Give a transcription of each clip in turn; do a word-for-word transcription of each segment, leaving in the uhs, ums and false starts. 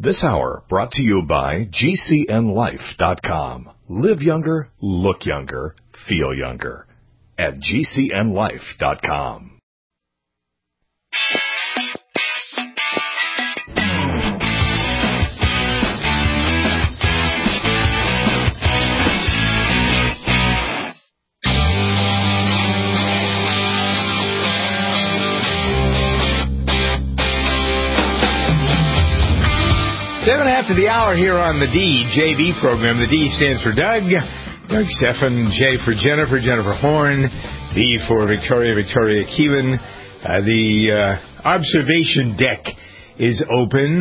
This hour brought to you by G C N life dot com. Live younger, look younger, feel younger at G C N life dot com. Seven after the hour here on the D J V program. The D stands for Doug. Doug Stephan. J for Jennifer. Jennifer Horn. V for Victoria. Victoria Keelan. Uh, the uh, observation deck is open.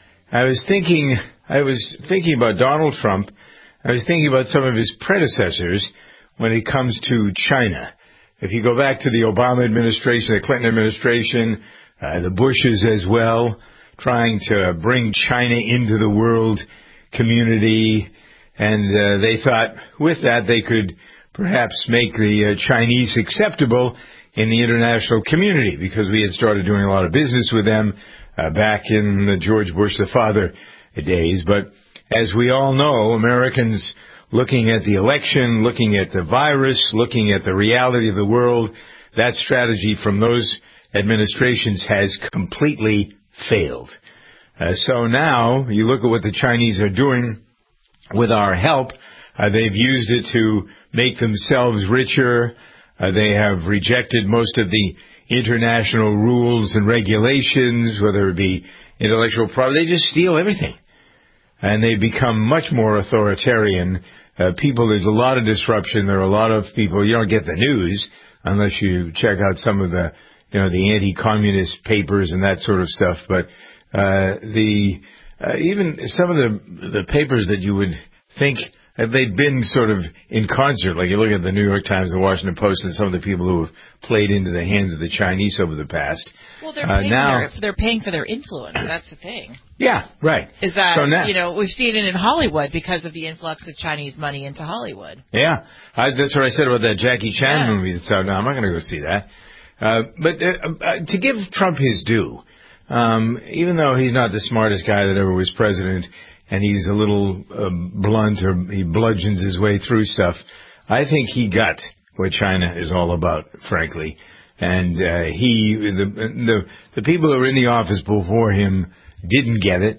I was thinking. I was thinking about Donald Trump. I was thinking about some of his predecessors when it comes to China. If you go back to the Obama administration, the Clinton administration, uh, the Bushes as well, trying to bring China into the world community, and uh, they thought with that they could perhaps make the uh, Chinese acceptable in the international community because we had started doing a lot of business with them uh, back in the George Bush the father days. But as we all know, Americans looking at the election, looking at the virus, looking at the reality of the world, that strategy from those administrations has completely failed. Uh, so now you look at what the Chinese are doing with our help. Uh, they've used it to make themselves richer. Uh, they have rejected most of the international rules and regulations, whether it be intellectual property. They just steal everything. And they become much more authoritarian. Uh, people, there's a lot of disruption. There are a lot of people, you don't get the news unless you check out some of the you know, the anti-communist papers and that sort of stuff. But uh, the uh, even some of the the papers that you would think uh, they've been sort of in concert, like you look at the New York Times, the Washington Post, and some of the people who have played into the hands of the Chinese over the past. Well, they're uh, paying, now, their, they're paying for their influence. That's the thing. Yeah, right. Is that, so now, you know, we've seen it in Hollywood because of the influx of Chinese money into Hollywood. Yeah, I, that's what I said about that Jackie Chan yeah. movie that's out now. I'm not going to go see that. Uh, but uh, uh, to give Trump his due, um, even though he's not the smartest guy that ever was president, and he's a little uh, blunt or he bludgeons his way through stuff, I think he got what China is all about, frankly. And uh, he, the, the the people that were in the office before him didn't get it.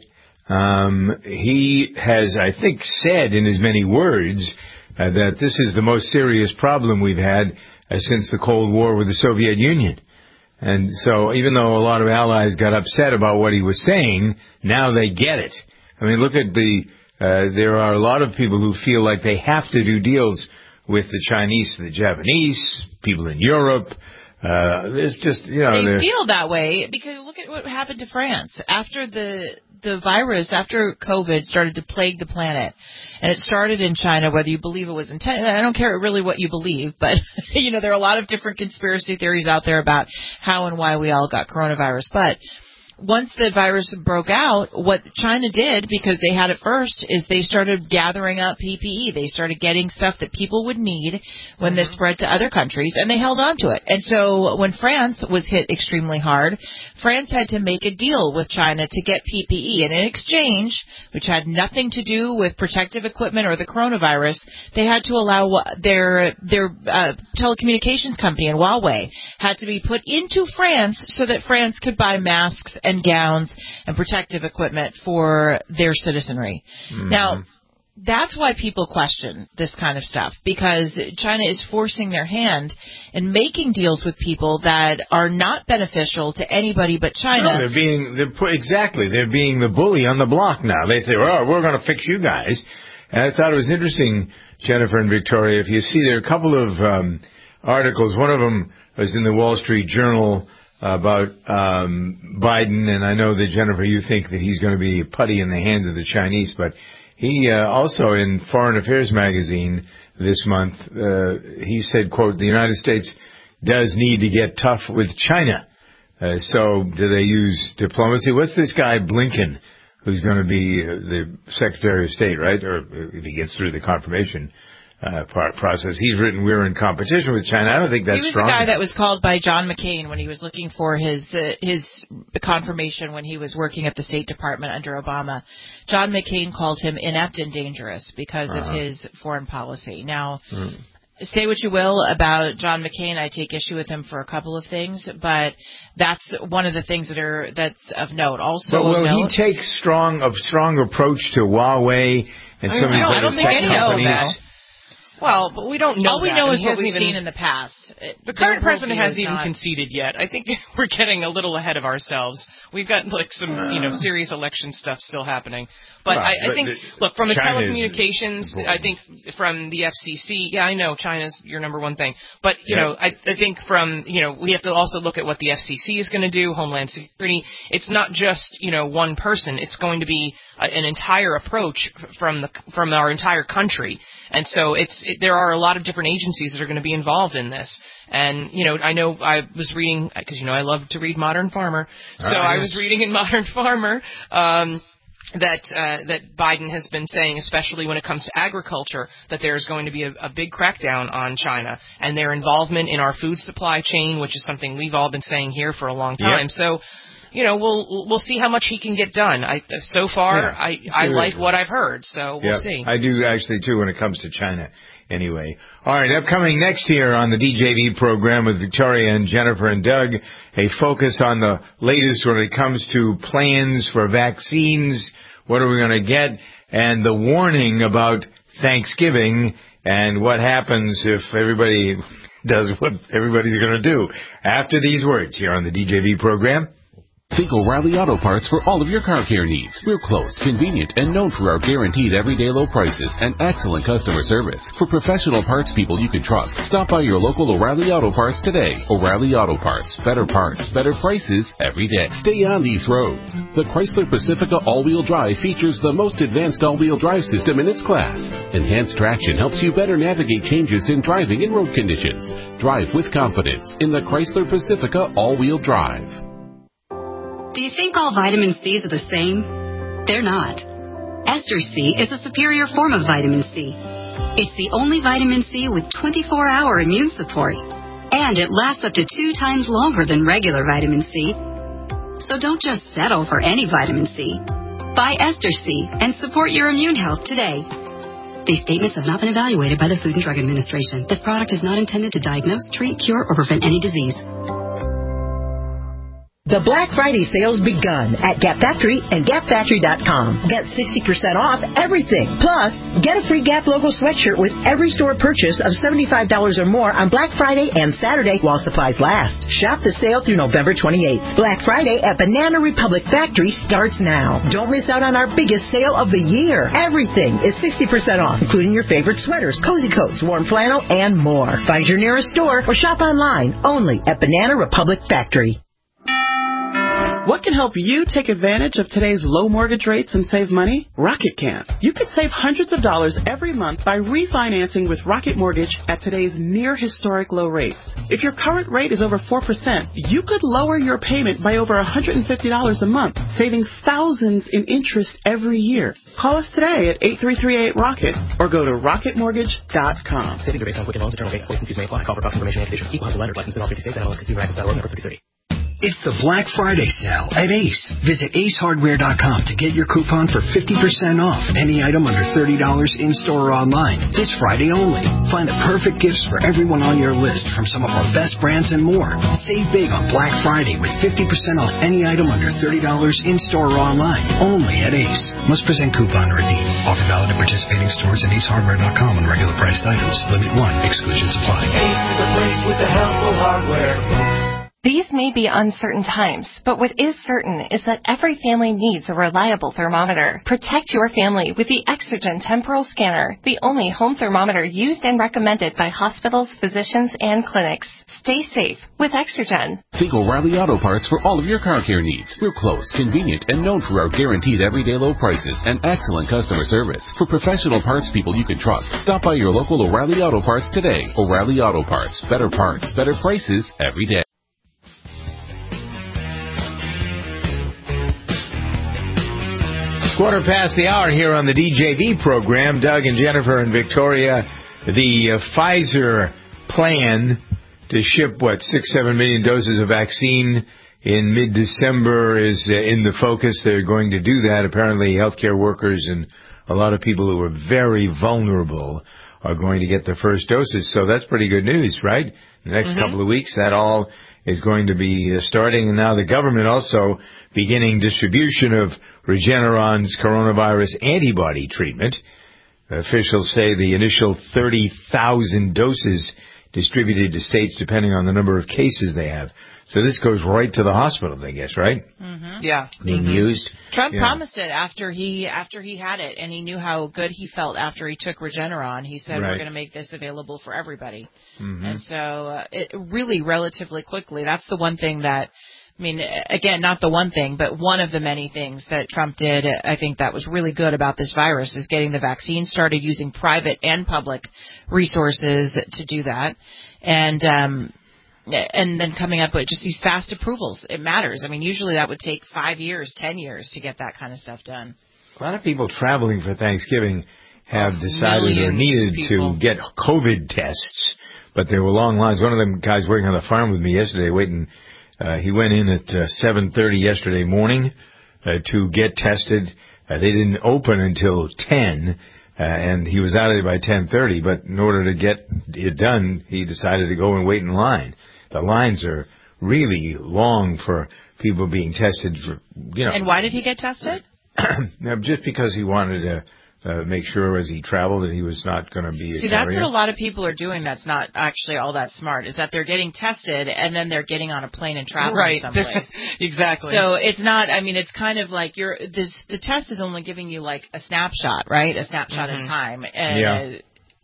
Um, he has, I think, said in as many words uh, that this is the most serious problem we've had Uh, since the Cold War with the Soviet Union. And so even though a lot of allies got upset about what he was saying, now they get it. I mean, look at the, uh, there are a lot of people who feel like they have to do deals with the Chinese, the Japanese, people in Europe. Uh, there's just, you know. They feel that way because look at what happened to France. After the the virus, after COVID started to plague the planet, and it started in China, whether you believe it was intended, I don't care really what you believe, but, you know, there are a lot of different conspiracy theories out there about how and why we all got coronavirus. But once the virus broke out, what China did, because they had it first, is they started gathering up P P E. They started getting stuff that people would need when mm-hmm. this spread to other countries, and they held on to it. And so when France was hit extremely hard, France had to make a deal with China to get P P E. And in exchange, which had nothing to do with protective equipment or the coronavirus, they had to allow their their uh, telecommunications company, and Huawei, had to be put into France so that France could buy masks and gowns and protective equipment for their citizenry. Mm-hmm. Now, that's why people question this kind of stuff, because China is forcing their hand and making deals with people that are not beneficial to anybody but China. No, they're being, they're, exactly, they're being the bully on the block now. They say, oh, we're going to fix you guys. And I thought it was interesting, Jennifer and Victoria, if you see there are a couple of um, articles. One of them was in the Wall Street Journal about um, Biden, and I know that, Jennifer, you think that he's going to be putty in the hands of the Chinese, but he uh, also in Foreign Affairs magazine this month, uh, he said, quote, the United States does need to get tough with China. Uh, so do they use diplomacy? What's this guy Blinken, who's going to be uh, the Secretary of State, right? Or if he gets through the confirmation uh, process. He's written we're in competition with China. I don't think that's strong. He was strong the guy enough. that was called by John McCain when he was looking for his uh, his confirmation when he was working at the State Department under Obama. John McCain called him inept and dangerous because uh-huh. of his foreign policy. Now, mm. say what you will about John McCain, I take issue with him for a couple of things, but that's one of the things that are that's of note. Also, but will note, he take strong a strong approach to Huawei and some of these other tech companies? Well, but we don't know. All we that. know is what we've even, seen in the past. The current president hasn't even conceded yet. I think we're getting a little ahead of ourselves. We've got like some, you know, serious election stuff still happening. But well, I, I but think, look, from a China's telecommunications, I think from the F C C, yeah, I know China's your number one thing. But, you yep. know, I, I think from, you know, we have to also look at what the F C C is going to do, Homeland Security. It's not just, you know, one person. It's going to be a, an entire approach from the from our entire country. And so it's it, there are a lot of different agencies that are going to be involved in this. And, you know, I know I was reading, because, you know, I love to read Modern Farmer. So uh, I yes. was reading in Modern Farmer um, that uh, that Biden has been saying, especially when it comes to agriculture, that there's going to be a, a big crackdown on China and their involvement in our food supply chain, which is something we've all been saying here for a long time. Yep. So, you know, we'll we'll see how much he can get done. I so far, yeah, I I like what I've heard, so we'll yep. see. I do actually too when it comes to China. Anyway, all right. Upcoming next year on the D J V program with Victoria and Jennifer and Doug, a focus on the latest when it comes to plans for vaccines. What are we going to get? And the warning about Thanksgiving and what happens if everybody does what everybody's going to do. After these words here on the D J V program. Think O'Reilly Auto Parts for all of your car care needs. We're close, convenient, and known for our guaranteed everyday low prices and excellent customer service. For professional parts people you can trust, stop by your local O'Reilly Auto Parts today. O'Reilly Auto Parts. Better parts, better prices every day. Stay on these roads. The Chrysler Pacifica all-wheel drive features the most advanced all-wheel drive system in its class. Enhanced traction helps you better navigate changes in driving and road conditions. Drive with confidence in the Chrysler Pacifica all-wheel drive. Do you think all vitamin C's are the same? They're not. Ester C is a superior form of vitamin C. It's the only vitamin C with twenty-four hour immune support, and it lasts up to two times longer than regular vitamin C. So don't just settle for any vitamin C. Buy Ester C and support your immune health today. These statements have not been evaluated by the Food and Drug Administration. This product is not intended to diagnose, treat, cure, or prevent any disease. The Black Friday sale's begun at Gap Factory and Gap Factory dot com. Get sixty percent off everything. Plus, get a free Gap logo sweatshirt with every store purchase of seventy-five dollars or more on Black Friday and Saturday while supplies last. Shop the sale through November twenty-eighth. Black Friday at Banana Republic Factory starts now. Don't miss out on our biggest sale of the year. Everything is sixty percent off, including your favorite sweaters, cozy coats, warm flannel, and more. Find your nearest store or shop online only at Banana Republic Factory. What can help you take advantage of today's low mortgage rates and save money? Rocket can. You could save hundreds of dollars every month by refinancing with Rocket Mortgage at today's near historic low rates. If your current rate is over four percent, you could lower your payment by over one hundred fifty dollars a month, saving thousands in interest every year. Call us today at eight three three eight ROCKET or go to rocket mortgage dot com. Savings are based on Quicken Loans, internal rate, and fees may apply. Call for cost information and conditions. Equal housing lender. License in all fifty states. N M L S Consumer Access dot org, number thirty thirty. It's the Black Friday sale at Ace. Visit ace hardware dot com to get your coupon for fifty percent off any item under thirty dollars in-store or online. This Friday only. Find the perfect gifts for everyone on your list from some of our best brands and more. Save big on Black Friday with fifty percent off any item under thirty dollars in-store or online. Only at Ace. Must present coupon to redeem. Offer valid at participating stores and ace hardware dot com on regular priced items. Limit one. Exclusions apply. Ace is the place with the helpful hardware, folks. These may be uncertain times, but what is certain is that every family needs a reliable thermometer. Protect your family with the Exergen Temporal Scanner, the only home thermometer used and recommended by hospitals, physicians, and clinics. Stay safe with Exergen. Think O'Reilly Auto Parts for all of your car care needs. We're close, convenient, and known for our guaranteed everyday low prices and excellent customer service. For professional parts people you can trust, stop by your local O'Reilly Auto Parts today. O'Reilly Auto Parts. Better parts, better prices every day. Quarter past the hour here on the D J V program. Doug and Jennifer and Victoria The uh, Pfizer plan to ship, what, six, seven million doses of vaccine in mid-December is uh, in the focus. They're going to do that. Apparently, healthcare workers and a lot of people who are very vulnerable are going to get the first doses. So that's pretty good news, right? The next mm-hmm. couple of weeks, that all is going to be uh, starting. And now the government also beginning distribution of Regeneron's coronavirus antibody treatment. Officials say the initial thirty thousand doses distributed to states depending on the number of cases they have. So this goes right to the hospitals, I guess, right? Mm-hmm. Yeah. Being mm-hmm. used. Trump yeah. promised it after he after he had it, and he knew how good he felt after he took Regeneron. He said, right. we're going to make this available for everybody. Mm-hmm. And so uh, it really relatively quickly, that's the one thing that, I mean, again, not the one thing, but one of the many things that Trump did, I think that was really good about this virus is getting the vaccine started, using private and public resources to do that. And, um, and then coming up with just these fast approvals. It matters. I mean, usually that would take five years, ten years to get that kind of stuff done. A lot of people traveling for Thanksgiving have oh, decided or needed to get COVID tests, but there were long lines. One of them guys working on the farm with me yesterday waiting, uh, he went in at uh, seven thirty yesterday morning uh, to get tested. Uh, they didn't open until ten. Uh, and he was out of there by ten thirty, but in order to get it done, he decided to go and wait in line. The lines are really long for people being tested for, you know. And why did he get tested? Just because he wanted to uh, make sure as he traveled that he was not going to be a See, carrier. that's what a lot of people are doing that's not actually all that smart, is that they're getting tested and then they're getting on a plane and traveling right. someplace. Exactly. So it's not, I mean, it's kind of like you're, this, the test is only giving you like a snapshot, right? A snapshot mm-hmm. in time. And, yeah. Uh,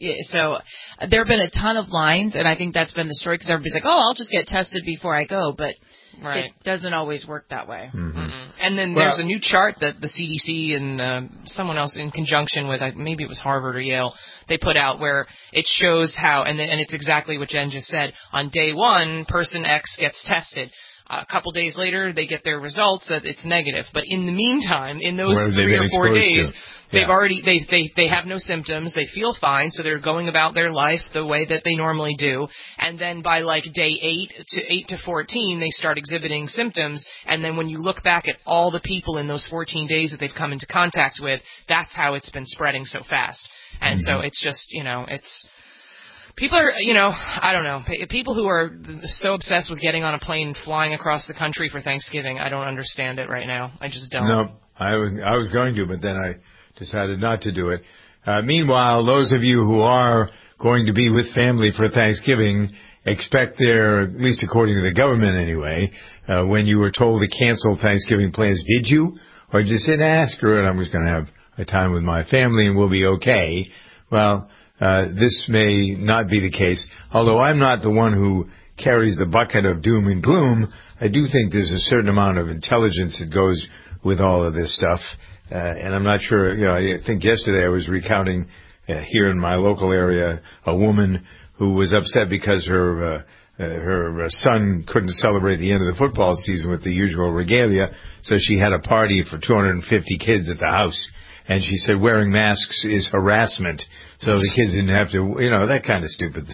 So there have been a ton of lines, and I think that's been the story, because everybody's like, oh, I'll just get tested before I go, but right. it doesn't always work that way. Mm-hmm. Mm-hmm. And then well, there's a new chart that the C D C and uh, someone else in conjunction with, maybe it was Harvard or Yale, they put out where it shows how, and, and it's exactly what Jen just said, on day one, person X gets tested. A couple days later, they get their results that it's negative. But in the meantime, in those three or four days, to? they've yeah. already they they they have no symptoms. They feel fine, so they're going about their life the way that they normally do. And then by like day eight to eight to fourteen, they start exhibiting symptoms. And then when you look back at all the people in those fourteen days that they've come into contact with, that's how it's been spreading so fast. And mm-hmm. so it's just, you know, it's. People are, you know, I don't know, people who are so obsessed with getting on a plane and flying across the country for Thanksgiving, I don't understand it right now. I just don't. No, I was, I was going to, but then I decided not to do it. Uh, meanwhile, those of you who are going to be with family for Thanksgiving, expect there, at least according to the government anyway, uh, when you were told to cancel Thanksgiving plans, did you? Or did you say, nah, screw it, I'm just going to have a time with my family and we'll be okay? Well, Uh, this may not be the case. Although I'm not the one who carries the bucket of doom and gloom, I do think there's a certain amount of intelligence that goes with all of this stuff. Uh, and I'm not sure, you know, I think yesterday I was recounting uh, here in my local area a woman who was upset because her uh, uh, her son couldn't celebrate the end of the football season with the usual regalia, so she had a party for two hundred fifty kids at the house. And she said wearing masks is harassment, so the kids didn't have to, you know, that kind of stupid.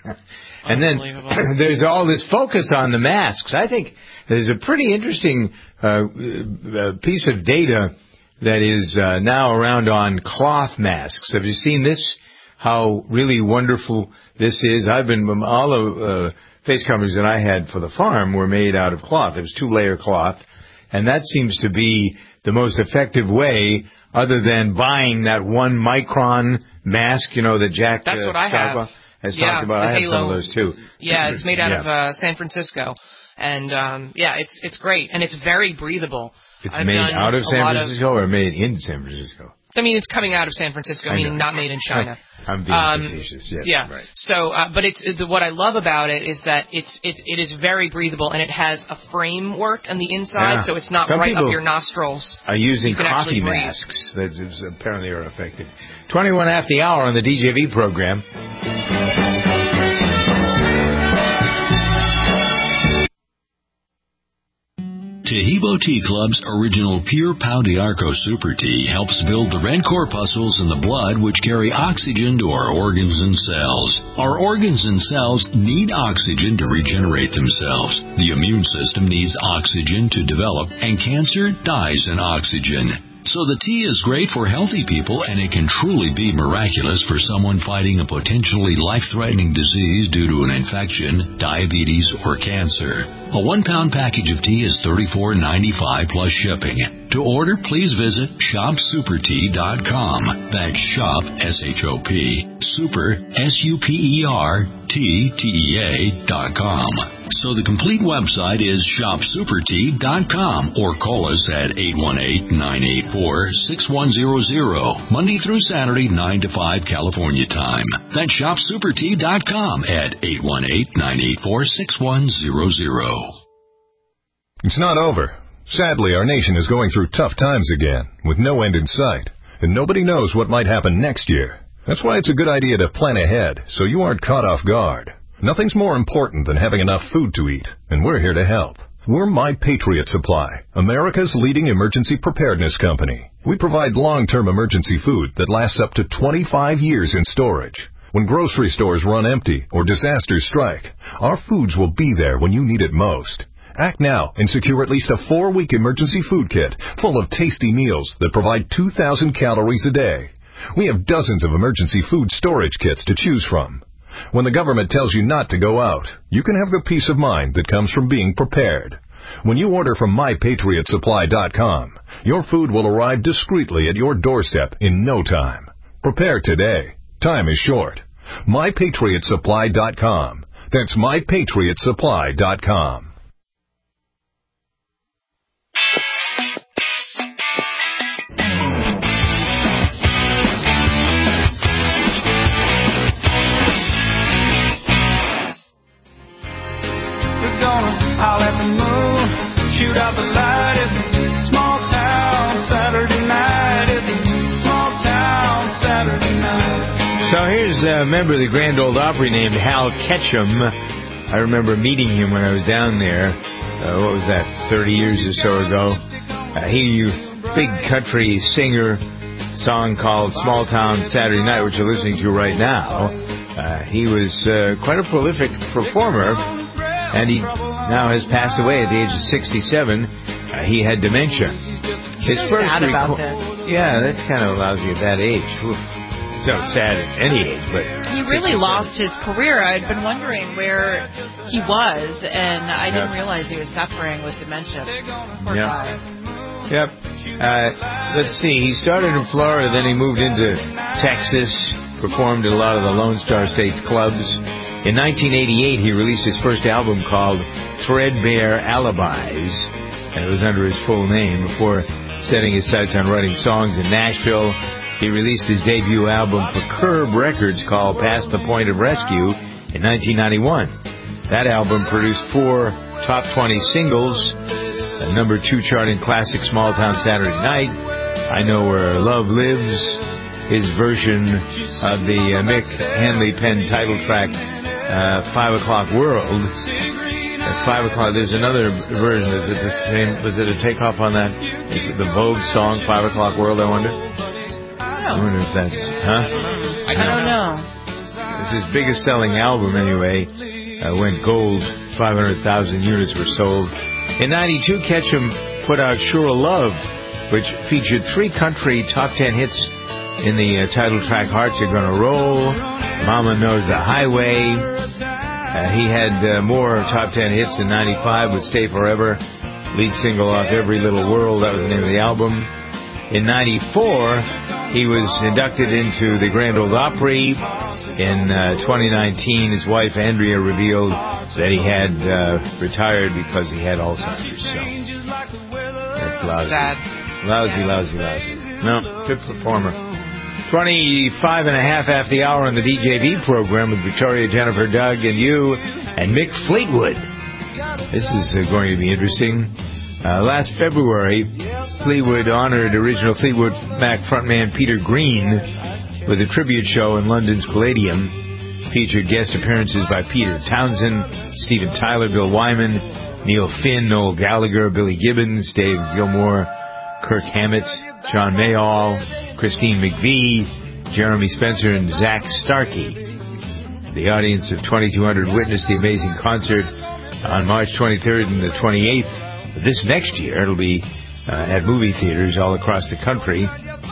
And then there's all this focus on the masks. I think there's a pretty interesting uh, piece of data that is uh, now around on cloth masks. Have you seen this? How really wonderful this is? I've been, all the uh, face coverings that I had for the farm were made out of cloth. It was two-layer cloth, and that seems to be the most effective way, other than buying that one micron mask, you know, that Jack That's uh, what I have. has yeah, talked about. I have Halo. some of those too. Yeah, it's made out yeah. of uh, San Francisco, and um, yeah, it's it's great, and it's very breathable. It's I've made out of San Francisco of, or made in San Francisco? I mean, it's coming out of San Francisco, meaning not made in China. I'm being um, facetious, yes. Yeah. Right. So, uh, but it's the, what I love about it is that it's it, it is very breathable, and it has a framework on the inside, yeah. so it's not Some right up your nostrils. Are using you can coffee masks that is, apparently are effective. twenty-one after the hour on the D J V program. To Shahibo Tea Club's original Pure Pau d'Arco Super Tea helps build the red corpuscles in the blood which carry oxygen to our organs and cells. Our organs and cells need oxygen to regenerate themselves. The immune system needs oxygen to develop, and cancer dies in oxygen. So the tea is great for healthy people, and it can truly be miraculous for someone fighting a potentially life-threatening disease due to an infection, diabetes, or cancer. A one-pound package of tea is thirty-four ninety-five plus shipping. To order, please visit shop super tea dot com. That's shop, S H O P, super, S U P E R, T, T E A, dot com. So the complete website is shop super tea dot com, or call us at eight one eight, nine eight four, six one zero zero, Monday through Saturday, nine to five California time. That's shop super tea dot com at eight one eight, nine eight four, six one zero zero. It's not over. Sadly, our nation is going through tough times again, with no end in sight, and nobody knows what might happen next year. That's why it's a good idea to plan ahead, so you aren't caught off guard. Nothing's more important than having enough food to eat, and we're here to help. We're My Patriot Supply, America's leading emergency preparedness company. We provide long-term emergency food that lasts up to twenty-five years in storage. When grocery stores run empty or disasters strike, our foods will be there when you need it most. Act now and secure at least a four-week emergency food kit full of tasty meals that provide two thousand calories a day. We have dozens of emergency food storage kits to choose from. When the government tells you not to go out, you can have the peace of mind that comes from being prepared. When you order from my patriot supply dot com, your food will arrive discreetly at your doorstep in no time. Prepare today. Time is short. my patriot supply dot com. That's my patriot supply dot com. Howl at the moon, shoot out the light. It's a small town Saturday night. It's a small town Saturday night. So here's a member of the Grand Ole Opry named Hal Ketchum. I remember meeting him when I was down there. Uh, what was that, thirty years or so ago? Uh, he, big country singer, song called Small Town Saturday Night, which you're listening to right now. Uh, he was uh, quite a prolific performer, and he now has passed away at the age of sixty-seven. Uh, he had dementia. His so first sad reco- about this. Yeah, that's kind of lousy at that age. Oof. So sad at any age, but he really lost his career. I'd been wondering where he was, and I didn't yep. realize he was suffering with dementia. Poor yep. guy. Yep. Uh, let's see. He started in Florida, then he moved into Texas, performed at a lot of the Lone Star States clubs. In nineteen eighty-eight, he released his first album called Threadbare Alibis, and it was under his full name. Before setting his sights on writing songs in Nashville, he released his debut album for Curb Records called Past the Point of Rescue in nineteen ninety-one. That album produced four top twenty singles, a number two charting classic, Small Town Saturday Night, I Know Where Love Lives, his version of the uh, Mick Hanley pen title track, Uh, Five O'Clock World. At Five O'Clock, there's another version. Is it the same? Was it a takeoff on that? Is it the Vogue song, Five O'Clock World, I wonder? I wonder if that's, huh? I don't know. It's his biggest selling album, anyway. Uh, went gold. five hundred thousand units were sold. In ninety-two, Ketchum put out Sure Love, which featured three country top ten hits in the uh, title track, Hearts Are Gonna Roll, Mama Knows the Highway. Uh, he had uh, more top ten hits in ninety-five with Stay Forever, lead single off Every Little World, that was the name of the album. In ninety-four, he was inducted into the Grand Ole Opry. In uh, twenty nineteen, his wife Andrea revealed that he had uh, retired because he had Alzheimer's. So that's lousy. Sad. Lousy, lousy, lousy. No, good performer. twenty-five and a half after the hour on the D J V program with Victoria, Jennifer, Doug, and you, and Mick Fleetwood. This is uh, going to be interesting. Uh, last February, Fleetwood honored original Fleetwood Mac frontman Peter Green with a tribute show in London's Palladium, featured guest appearances by Peter Townsend, Steven Tyler, Bill Wyman, Neil Finn, Noel Gallagher, Billy Gibbons, Dave Gilmore, Kirk Hammett, John Mayall, Christine McVie, Jeremy Spencer, and Zach Starkey. The audience of twenty-two hundred witnessed the amazing concert on March twenty-third and the twenty-eighth. This next year, it'll be uh, at movie theaters all across the country.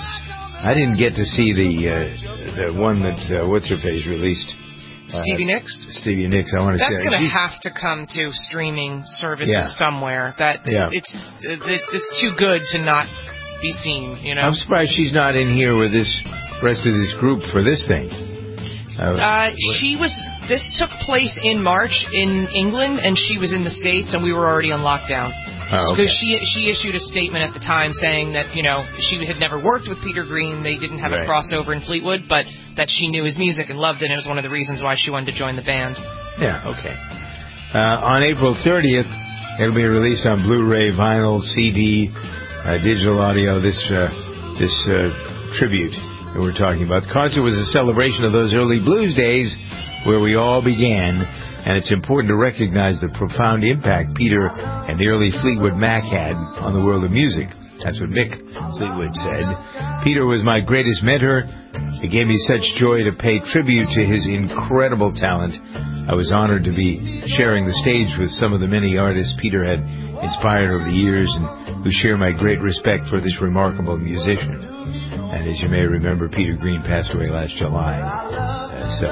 I didn't get to see the uh, the one that uh, what's-her-face released. Stevie uh, Nicks? Stevie Nicks, I want to That's say. That's going to have to come to streaming services yeah. somewhere. That yeah. It's it, it's too good to not be seen, you know? I'm surprised she's not in here with this rest of this group for this thing. Uh, uh, she was... This took place in March in England, and she was in the States, and we were already on lockdown. Oh, Because okay. she she issued a statement at the time saying that, you know, she had never worked with Peter Green, they didn't have right. a crossover in Fleetwood, but that she knew his music and loved it, and it was one of the reasons why she wanted to join the band. Yeah, okay. Uh, on April thirtieth, it'll be released on Blu-ray, vinyl, C D, uh, digital audio, this, uh, this uh, tribute that we're talking about. The concert was a celebration of those early blues days where we all began, and it's important to recognize the profound impact Peter and the early Fleetwood Mac had on the world of music. That's what Mick Fleetwood said. Peter was my greatest mentor. It gave me such joy to pay tribute to his incredible talent. I was honored to be sharing the stage with some of the many artists Peter had inspired over the years and who share my great respect for this remarkable musician. And as you may remember, Peter Green passed away last July. Uh, so...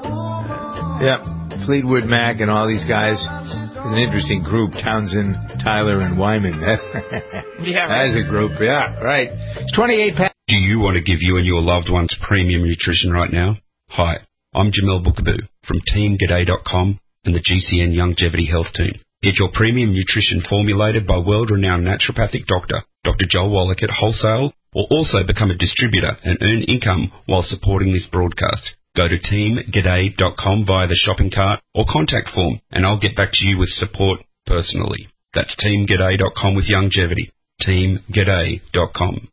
Yeah, Fleetwood Mac and all these guys. It's an interesting group, Townsend, Tyler, and Wyman. Yeah, right. That's a group, yeah, right. It's twenty-eight pounds. Do you want to give you and your loved ones premium nutrition right now? Hi, I'm Jamel Bookaboo from team g'day dot com and the G C N Longevity Health Team. Get your premium nutrition formulated by world-renowned naturopathic doctor, Doctor Joel Wallach at wholesale, or also become a distributor and earn income while supporting this broadcast. Go to team g'day dot com via the shopping cart or contact form, and I'll get back to you with support personally. That's team g'day dot com with longevity. team g'day dot com.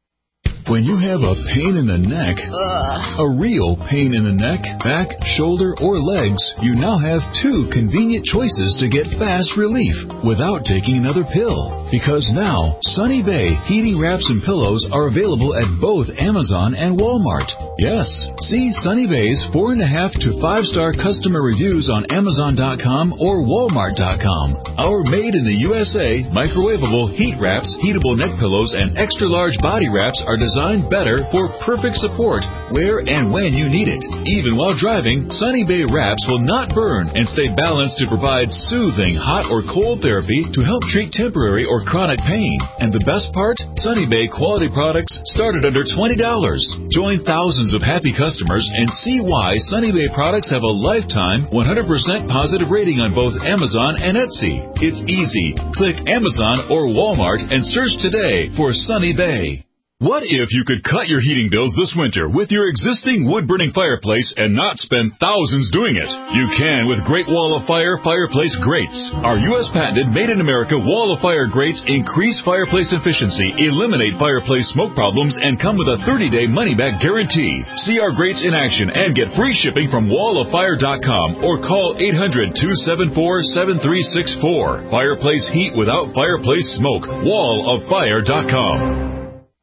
When you have a pain in the neck, Ugh. a real pain in the neck, back, shoulder, or legs, you now have two convenient choices to get fast relief without taking another pill. Because now, Sunny Bay heating wraps and pillows are available at both Amazon and Walmart. Yes, see Sunny Bay's four and a half to five star customer reviews on Amazon dot com or Walmart dot com. Our made in the U S A microwavable heat wraps, heatable neck pillows, and extra large body wraps are designed better for perfect support where and when you need it. Even while driving, Sunny Bay wraps will not burn and stay balanced to provide soothing hot or cold therapy to help treat temporary or chronic pain. And the best part? Sunny Bay quality products start at under twenty dollars. Join thousands of happy customers and see why Sunny Bay products have a lifetime one hundred percent positive rating on both Amazon and Etsy. It's easy. Click Amazon or Walmart and search today for Sunny Bay. What if you could cut your heating bills this winter with your existing wood-burning fireplace and not spend thousands doing it? You can with Great Wall of Fire Fireplace Grates. Our U S patented made-in-America Wall of Fire grates increase fireplace efficiency, eliminate fireplace smoke problems, and come with a thirty day money-back guarantee. See our grates in action and get free shipping from wall of fire dot com or call eight hundred, two seven four, seven three six four. Fireplace heat without fireplace smoke. wall of fire dot com.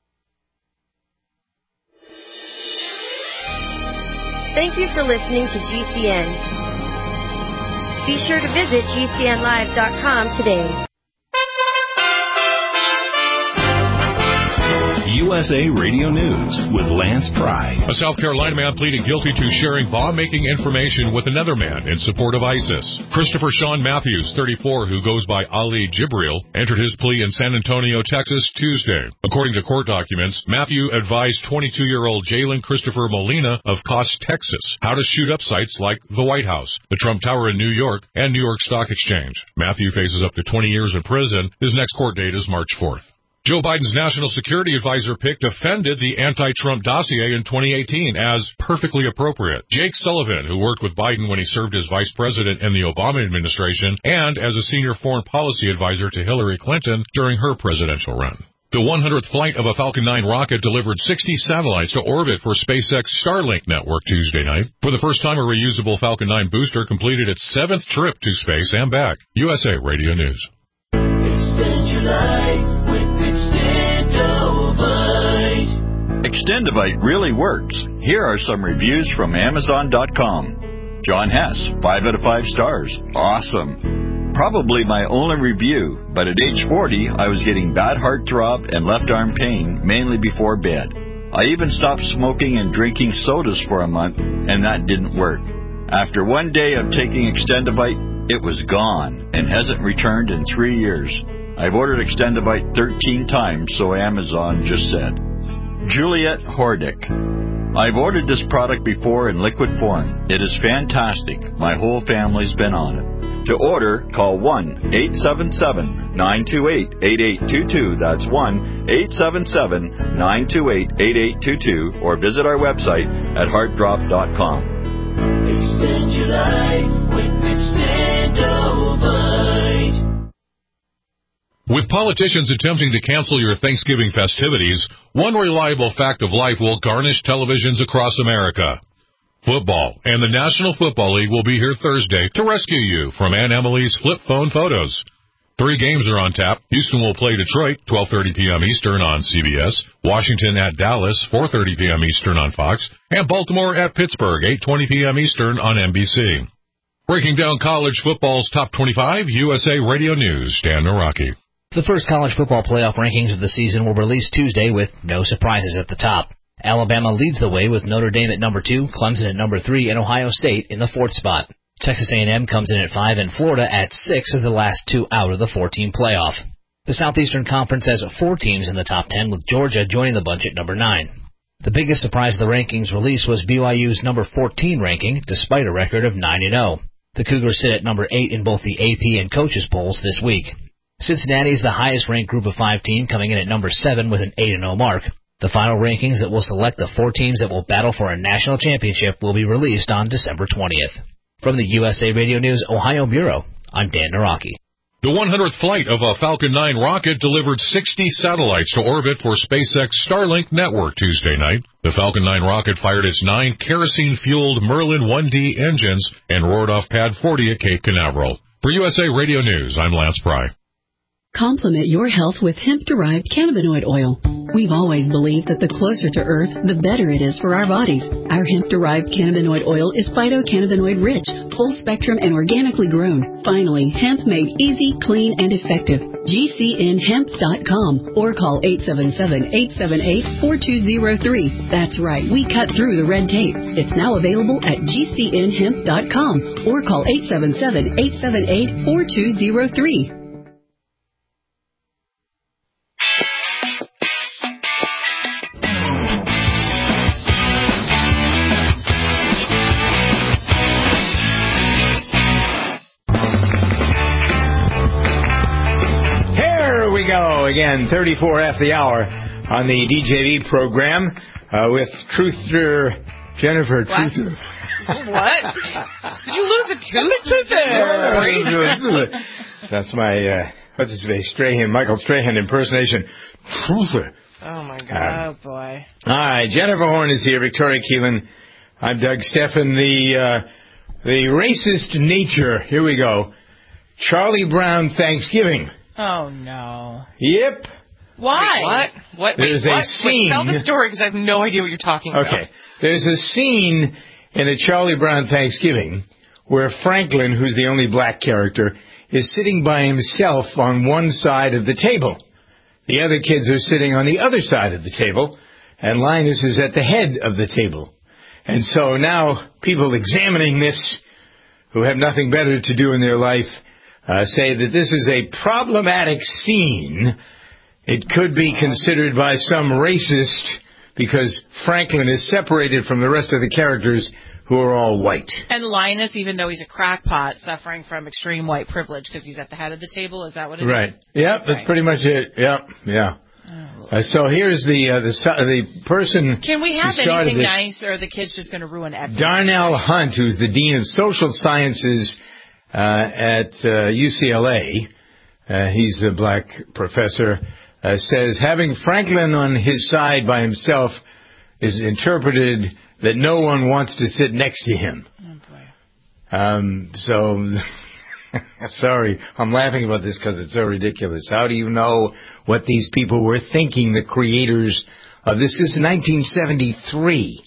Thank you for listening to G C N. Be sure to visit G C N live dot com today. U S A Radio News with Lance Pry. A South Carolina man pleaded guilty to sharing bomb-making information with another man in support of ISIS. Christopher Sean Matthews, thirty-four, who goes by Ali Jibril, entered his plea in San Antonio, Texas, Tuesday. According to court documents, Matthew advised twenty-two-year-old Jalen Christopher Molina of Cost, Texas, how to shoot up sites like the White House, the Trump Tower in New York, and New York Stock Exchange. Matthew faces up to twenty years in prison. His next court date is March fourth. Joe Biden's national security advisor pick defended the anti-Trump dossier in twenty eighteen as perfectly appropriate. Jake Sullivan, who worked with Biden when he served as vice president in the Obama administration and as a senior foreign policy advisor to Hillary Clinton during her presidential run. The one hundredth flight of a Falcon nine rocket delivered sixty satellites to orbit for SpaceX Starlink network Tuesday night. For the first time, a reusable Falcon nine booster completed its seventh trip to space and back. U S A Radio News. Extend your life with Extendovite. Extendovite really works. Here are some reviews from Amazon dot com. John Hess, five out of five stars. Awesome. Probably my only review, but at age forty, I was getting bad heart throb and left arm pain, mainly before bed. I even stopped smoking and drinking sodas for a month, and that didn't work. After one day of taking Extendovite, it was gone and hasn't returned in three years. I've ordered Extendovite thirteen times, so Amazon just said. Juliet Hordick. I've ordered this product before in liquid form. It is fantastic. My whole family's been on it. To order, call one eight seven seven, nine two eight, eight eight two two. That's one eight seven seven, nine two eight, eight eight two two. Or visit our website at heart drop dot com. Extend your life with Extendovite. With politicians attempting to cancel your Thanksgiving festivities, one reliable fact of life will garnish televisions across America. Football and the National Football League will be here Thursday to rescue you from Aunt Emily's flip phone photos. Three games are on tap. Houston will play Detroit, twelve thirty p.m. Eastern on C B S. Washington at Dallas, four thirty p.m. Eastern on Fox. And Baltimore at Pittsburgh, eight twenty p.m. Eastern on N B C. Breaking down college football's top twenty-five, U S A Radio News, Dan Naraki. The first college football playoff rankings of the season will release Tuesday with no surprises at the top. Alabama leads the way with Notre Dame at number two, Clemson at number three, and Ohio State in the fourth spot. Texas A and M comes in at five, and Florida at six as the last two out of the four-team playoff. The Southeastern Conference has four teams in the top ten, with Georgia joining the bunch at number nine. The biggest surprise of the rankings release was B Y U's number fourteen ranking, despite a record of nine and oh. The Cougars sit at number eight in both the A P and coaches polls this week. Cincinnati is the highest-ranked group of five team, coming in at number seven with an eight and oh mark. The final rankings that will select the four teams that will battle for a national championship will be released on December twentieth. From the U S A Radio News Ohio Bureau, I'm Dan Naraki. The one hundredth flight of a Falcon nine rocket delivered sixty satellites to orbit for SpaceX Starlink network Tuesday night. The Falcon nine rocket fired its nine kerosene-fueled Merlin one D engines and roared off Pad forty at Cape Canaveral. For U S A Radio News, I'm Lance Pry. Complement your health with hemp-derived cannabinoid oil. We've always believed that the closer to Earth, the better it is for our bodies. Our hemp-derived cannabinoid oil is phytocannabinoid-rich, full-spectrum, and organically grown. Finally, hemp made easy, clean, and effective. G C N hemp dot com or call eight seven seven, eight seven eight, four two zero three. That's right, we cut through the red tape. It's now available at G C N hemp dot com or call eight seven seven, eight seven eight, four two zero three. Go again, thirty-four after the hour on the D J V program uh, with Truther Jennifer What? Truther. What? Did you lose a tooth? Truther. That's my uh, what's his face Strahan, Michael Strahan impersonation. Truther. Oh my God! Uh, oh boy! All right, Jennifer Horn is here. Victoria Keelan. I'm Doug Steffen. The uh, the racist nature. Here we go. Charlie Brown Thanksgiving. Oh, no. Yep. Why? Wait, what? What? There's Wait, a what? scene. Wait, tell the story because I have no idea what you're talking about. Okay. There's a scene in a Charlie Brown Thanksgiving where Franklin, who's the only black character, is sitting by himself on one side of the table. The other kids are sitting on the other side of the table, and Linus is at the head of the table. And so now people examining this, who have nothing better to do in their life, Uh, say that this is a problematic scene. It could be considered by some racist because Franklin is separated from the rest of the characters who are all white. And Linus, even though he's a crackpot, suffering from extreme white privilege because he's at the head of the table. Is that what it right. is? Right. Yep, that's right. pretty much it. Yep, yeah. Oh, uh, so here's the uh, the the person. Can we have anything this, nice, or are the kids just going to ruin everything? Darnell Hunt, who's the dean of social sciences Uh, at uh, U C L A. Uh, he's a black professor. uh, says having Franklin on his side by himself is interpreted that no one wants to sit next to him. Oh, boy. Um, so, sorry, I'm laughing about this because it's so ridiculous. How do you know what these people were thinking, the creators of this? This is nineteen seventy-three.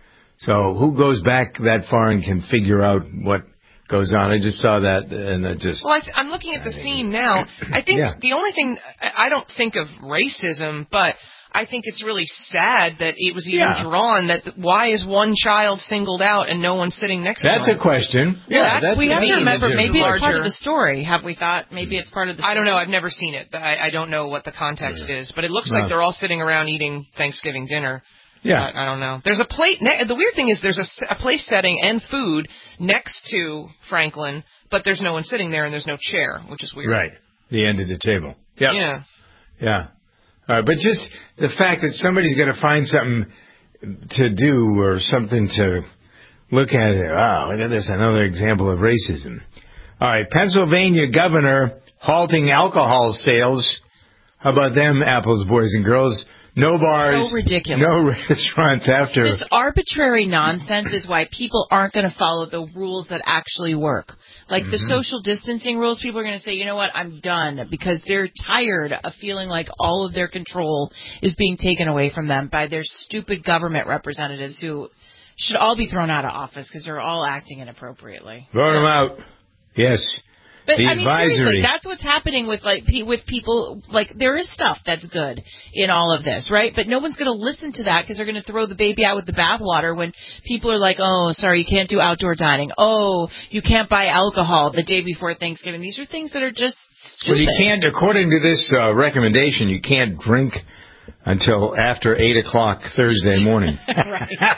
So who goes back that far and can figure out what goes on? I just saw that, and I just... Well, I th- I'm looking at the scene now. I think Yeah. the only thing... I I don't think of racism, but I think it's really sad that it was even Yeah. drawn that th- why is one child singled out and no one sitting next That's to a him? question. Well, Yeah, that's, that's we to have me to remember, the maybe it's part larger- of the story. Have we thought maybe it's part of the story? I don't know. I've never seen it. But I, I don't know what the context is. But it looks No. like they're all sitting around eating Thanksgiving dinner. Yeah. I, I don't know. There's a plate. Ne- the weird thing is there's a, s- a place setting and food next to Franklin, but there's no one sitting there and there's no chair, which is weird. Right. The end of the table. Yep. Yeah. Yeah. All right, but just the fact that somebody's going to find something to do or something to look at. Wow, look at this, another example of racism. All right, Pennsylvania governor halting alcohol sales. How about them, apples, boys and girls? No bars. So ridiculous. No restaurants after. This arbitrary nonsense is why people aren't going to follow the rules that actually work. Like the Mhm. social distancing rules, people are going to say, you know what, I'm done, because they're tired of feeling like all of their control is being taken away from them by their stupid government representatives who should all be thrown out of office because they're all acting inappropriately. Vote them out. Yes. But the I mean, advisory. seriously, that's what's happening with like pe- with people. Like there is stuff that's good in all of this, right? But no one's going to listen to that because they're going to throw the baby out with the bathwater when people are like, "Oh, sorry, you can't do outdoor dining. Oh, you can't buy alcohol the day before Thanksgiving." These are things that are just stupid. Well, you can't, according to this uh, recommendation, you can't drink until after eight o'clock Thursday morning. Right.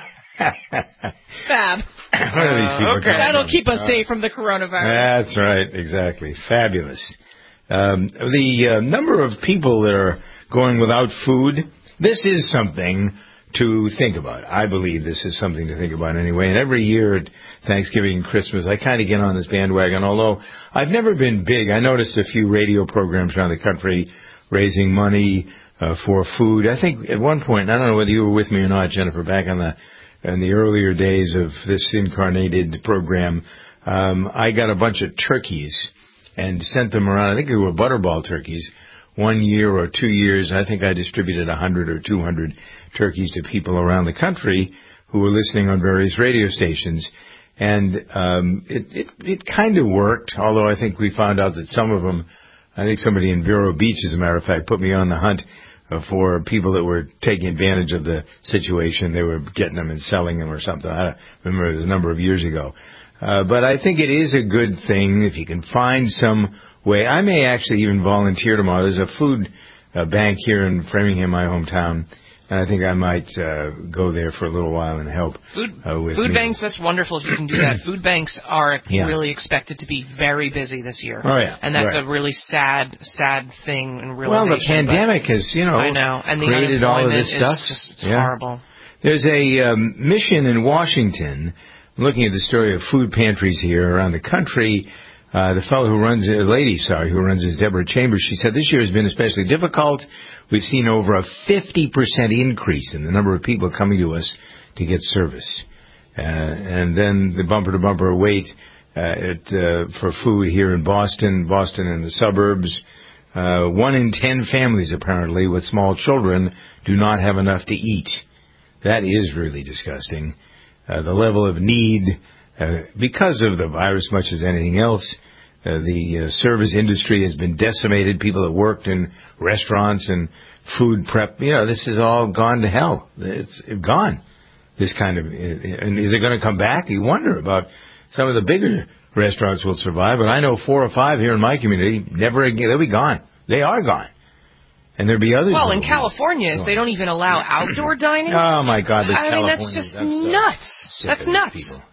Fab. What are these people? Okay. That'll talking keep us about? safe from the coronavirus. That's right, exactly. Fabulous. Um, the uh, number of people that are going without food, this is something to think about. I believe this is something to think about anyway. And every year at Thanksgiving and Christmas, I kind of get on this bandwagon, although I've never been big. I noticed a few radio programs around the country raising money uh, for food. I think at one point, I don't know whether you were with me or not, Jennifer, back on the in the earlier days of this incarnated program, um, I got a bunch of turkeys and sent them around. I think they were butterball turkeys. One year or two years, I think I distributed one hundred or two hundred turkeys to people around the country who were listening on various radio stations. And um, it, it, it kind of worked, although I think we found out that some of them, I think somebody in Vero Beach, as a matter of fact, put me on the hunt for people that were taking advantage of the situation. They were getting them and selling them or something. I don't remember, it was a number of years ago. Uh, but I think it is a good thing if you can find some way. I may actually even volunteer tomorrow. There's a food uh, bank here in Framingham, my hometown, and I think I might uh, go there for a little while and help. Food, uh, with food meals. banks, that's wonderful if you can do that. Food banks are Yeah. really expected to be very busy this year. Oh, yeah. And that's Right. a really sad, sad thing and Well, realization. the pandemic but- has, you know, I know. And the created all of unemployment this is stuff. just it's Yeah. horrible. There's a um, mission in Washington, looking at the story of food pantries here around the country. Uh, the fellow who runs, a lady, sorry, who runs is Deborah Chambers. She said this year has been especially difficult. We've seen over a fifty percent increase in the number of people coming to us to get service. Uh, and then the bumper-to-bumper wait uh, at, uh, for food here in Boston, Boston and the suburbs. Uh, one in ten families, apparently, with small children do not have enough to eat. That is really disgusting. Uh, the level of need, uh, because of the virus much as anything else, uh, the uh, service industry has been decimated. People that worked in restaurants and food prep, you know, this has all gone to hell. It's gone. This kind of, and is it going to come back? You wonder about some of the bigger restaurants will survive, but I know four or five here in my community, never again, they'll be gone. They are gone. And there'll be others. Well, in California, if they don't even allow outdoor dining. Oh, my God, that's I mean, that's California. just That's so nuts. sick That's of these nuts. people.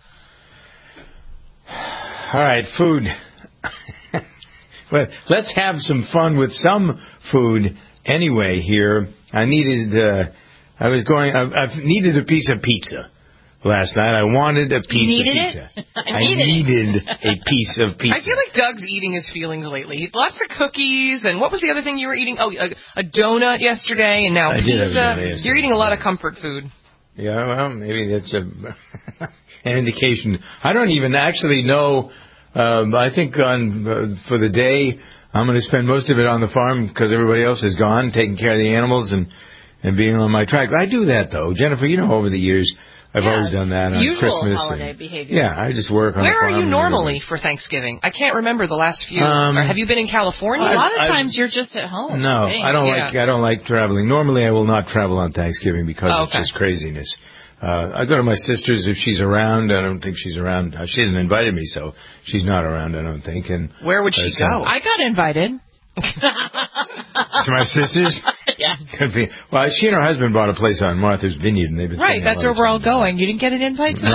All right, food. Well, let's have some fun with some food anyway here. I needed, uh, I was going, I've, I've needed a piece of pizza last night. I wanted a piece you needed of pizza. It? I I needed, needed it. a piece of pizza. I feel like Doug's eating his feelings lately. Lots of cookies, and what was the other thing you were eating? Oh, a, a donut yesterday, and now I pizza. did have a donut yesterday. You're eating a lot of comfort food. Yeah, well, maybe that's a, an indication. I don't even actually know. Um, I think on uh, for the day, I'm going to spend most of it on the farm because everybody else is gone, taking care of the animals and, and being on my tractor. I do that, though. Jennifer, you know, over the years, I've yeah, always done that on usual Christmas. holiday and, behavior. Yeah, I just work on Where the farm. are you and normally everything. for Thanksgiving? I can't remember the last few. Um, or have you been in California? A lot of I- times you're just at home. No, I, think. I don't Yeah. like I don't like traveling. Normally, I will not travel on Thanksgiving because Oh, it's okay. just craziness. Uh, I go to my sister's if she's around. I don't think she's around. Uh, She hasn't invited me, so she's not around, I don't think. And Where would she uh, go? I got invited. To my sister's? Yeah. Could be. Well, she and her husband bought a place on Martha's Vineyard, and they've been Right, spending a that's lot where of we're all time going. You didn't get an invite to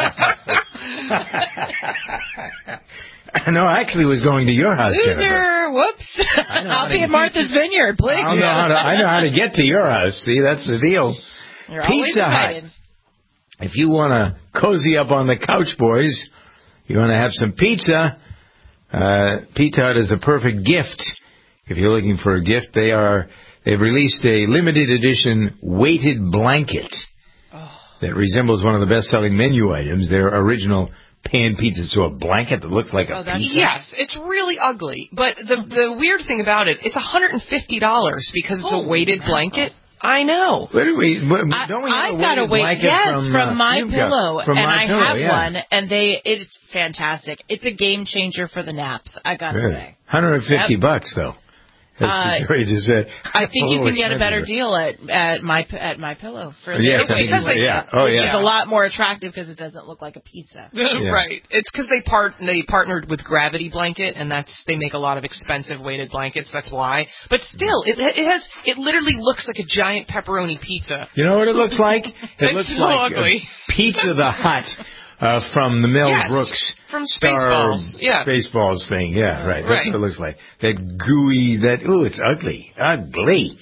there. No, I actually was going to your house, Jennifer. Loser! Whoops! I'll be at Martha's Vineyard, please. I know, how to, I know how to get to your house. See, that's the deal. You're always Pizza Hut. invited. If you want to cozy up on the couch, boys, you want to have some pizza, uh, Pizza Hut is the perfect gift. If you're looking for a gift, they are, they've released a limited edition weighted blanket that resembles one of the best-selling menu items, their original pan pizza. So a blanket that looks like a Oh, that's, pizza? yes, it's really ugly. But the the weird thing about it, it's one hundred fifty dollars because it's a weighted blanket. I know. Where do we, what, don't we have I've a got a weighted weight, blanket yes, from, from, uh, My you've got- Pillow, from and My I Pillow, have yeah. one, and they it's fantastic. It's a game changer for the naps. I got to Really? say. one hundred fifty Yep. bucks, though. That's Uh, Victoria just said. I think you little can get a better expensive. deal at at my at My Pillow for Yes, this, I think because you- they, yeah. Oh, which yeah. is a lot more attractive because it doesn't look like a pizza. Right. It's because they part they partnered with Gravity Blanket, and that's they make a lot of expensive weighted blankets. That's why. But still, it it has it literally looks like a giant pepperoni pizza. You know what it looks like? It It's looks so like ugly. uh, Pizza the Hut uh, from the Mel Yes, Brooks from Star Spaceballs. Yeah. Spaceballs thing. Yeah, right. That's Right. what it looks like. That gooey. That ooh, it's ugly. Ugly.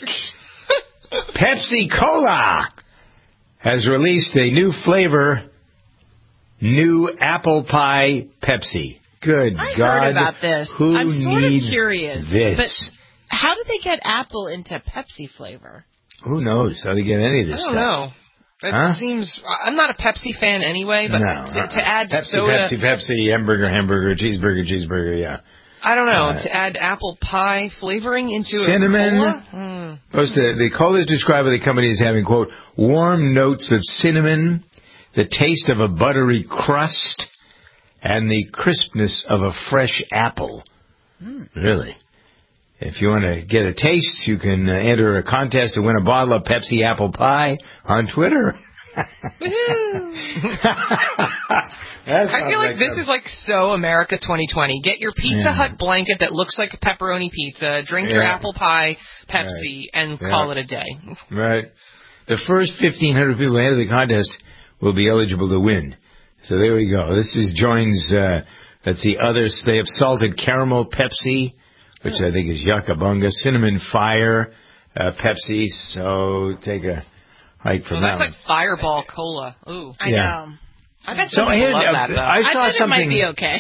Pepsi Cola has released a new flavor. New apple pie Pepsi. Good I God. heard about this. Who I'm sort needs of curious. this? But how did they get apple into Pepsi flavor? Who knows how they get any of I this don't stuff? know. It Huh? seems I'm not a Pepsi fan anyway, but No, to, uh-uh. to add Pepsi, soda, Pepsi, Pepsi, hamburger, hamburger, cheeseburger, cheeseburger, yeah. I don't know, Uh, to add apple pie flavoring into cinnamon. a cola. Mm. Most the, the cola is described by the company as having, quote, warm notes of cinnamon, the taste of a buttery crust, and the crispness of a fresh apple. Mm. Really? If you want to get a taste, you can uh, enter a contest to win a bottle of Pepsi apple pie on Twitter. I feel like, this is like so America twenty twenty. Get your Pizza Yeah. Hut blanket that looks like a pepperoni pizza, drink your Yeah. apple pie Pepsi, and Yeah. call it a day. Right. The first fifteen hundred people who enter the contest will be eligible to win. So there we go. This is joins, uh, that's the others. They have salted caramel Pepsi, which I think is yucca-bunga, cinnamon fire uh, Pepsi. So take a hike from Well, that that's one. like Fireball Cola. Ooh. I Yeah. know. I bet So some people here, love uh, that, though. I saw bet something- it might be okay.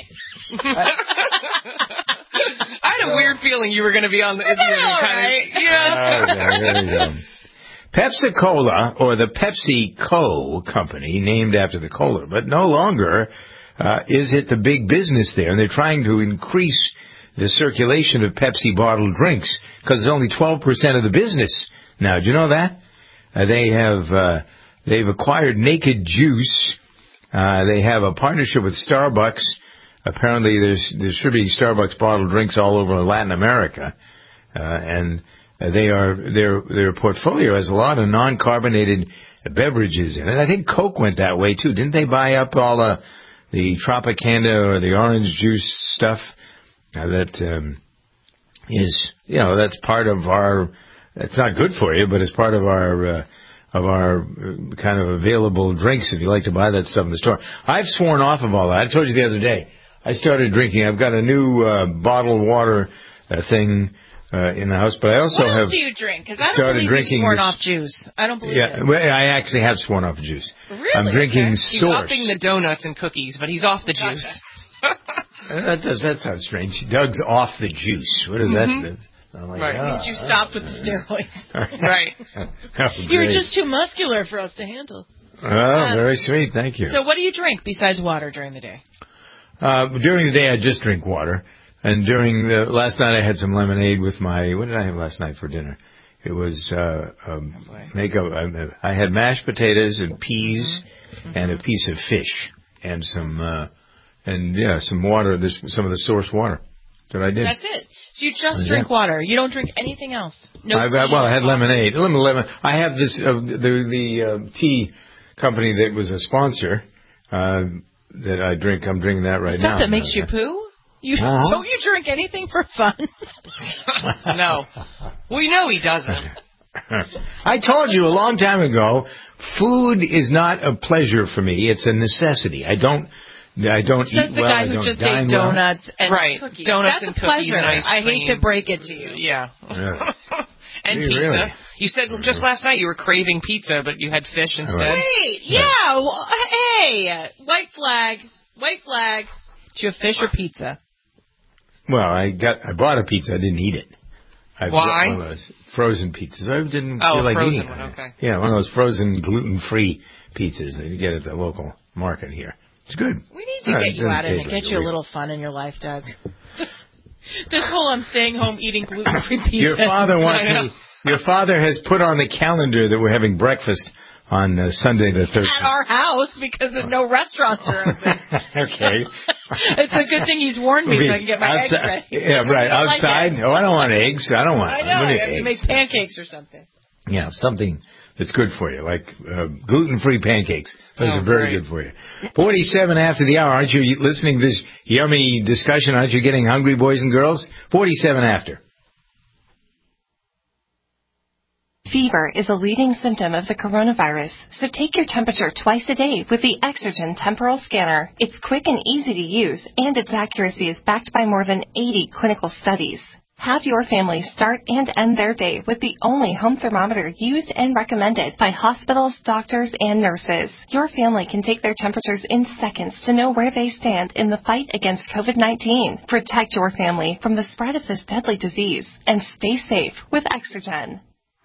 I had a weird feeling you were going to be on the. I bet you know, all kind right. of, yeah. Okay, there we go. Pepsi-Cola, or the Pepsi Co. company, named after the cola, but no longer uh, is it the big business there. And they're trying to increase the circulation of Pepsi bottled drinks because it's only twelve percent of the business now. Do you know that? Uh, they have uh, they've acquired Naked Juice. Uh, they have a partnership with Starbucks. Apparently, there's distributing Starbucks bottled drinks all over Latin America, uh, and uh, they are their their portfolio has a lot of non-carbonated beverages in it. I think Coke went that way too. Didn't they buy up all uh, the Tropicana or the orange juice stuff uh, that um, is you know that's part of our. It's not good for you, but it's part of our. Uh, of our uh, kind of available drinks if you like to buy that stuff in the store. I've sworn off of all that. I told you the other day. I started drinking. I've got a new uh, bottled water uh, thing uh, in the house. But I also what have else do you drink? Because I don't started believe drinking you've sworn this- off juice. I don't believe Yeah, it. well, I actually have sworn off juice. Really? I'm drinking Okay. He's Source. upping the donuts and cookies, but he's off the juice. Uh, that, does, that sounds strange. Doug's off the juice. What does Mhm. that mean? I'm like, Right. It means ah. you stopped with the steroids. Right. Oh, You're great. just too muscular for us to handle. Oh, Uh, very sweet. Thank you. So what do you drink besides water during the day? Uh, during the day, I just drink water. And during the last night, I had some lemonade with my. What did I have last night for dinner? It was uh, um, make a, I had mashed potatoes and peas Mm-hmm. and a piece of fish and some uh, and yeah some water. This some of the Source water that I did. That's it. So you just Yeah. drink water. You don't drink anything else. No I, tea, well, I had no lemonade. Lemon, lemon. I have this uh, the the uh, tea company that was a sponsor uh, that I drink. I'm drinking that right Stuff now. that makes you poo? You Uh-huh. don't you drink anything for fun? No. We know he doesn't. I told you a long time ago, food is not a pleasure for me. It's a necessity. I don't. I don't Says eat the well. guy I who don't just dine ate well. donuts and Right. cookies. Donuts That's and a cookies pleasure. and ice I hate cream. to break it to you. Yeah. Yeah. And Really? pizza. Really? You said just last night you were craving pizza, but you had fish instead. Wait, yeah. Well, hey, white flag, white flag. Did you have fish or pizza? Well, I got. I bought a pizza. I didn't eat it. I Why? bought one of those frozen pizzas. I didn't Oh, feel like frozen eating one, it. okay. Yeah, one of those frozen gluten-free pizzas that you get at the local market here. It's good. We need to Uh, get it you doesn't out of it taste and like get a you a real- little fun in your life, Doug. This whole I'm staying home eating gluten-free pizza. Your father wants me. Your father has put on the calendar that we're having breakfast on uh, Sunday the At thirteenth. our house because no restaurants are open. Okay. It's a good thing he's warned me so I can get my eggs Outside- ready. Yeah, right. I like Outside. eggs. Oh, I don't want eggs. I don't want. I know. I'm gonna I have eggs. to make pancakes or something. Yeah, something that's good for you, like uh, gluten-free pancakes. Those Oh, are very great. good for you. forty-seven after the hour. Aren't you listening to this yummy discussion? Aren't you getting hungry, boys and girls? forty-seven after. Fever is a leading symptom of the coronavirus, so take your temperature twice a day with the Exergen Temporal Scanner. It's quick and easy to use, and its accuracy is backed by more than eighty clinical studies. Have your family start and end their day with the only home thermometer used and recommended by hospitals, doctors, and nurses. Your family can take their temperatures in seconds to know where they stand in the fight against COVID nineteen. Protect your family from the spread of this deadly disease and stay safe with Exergen.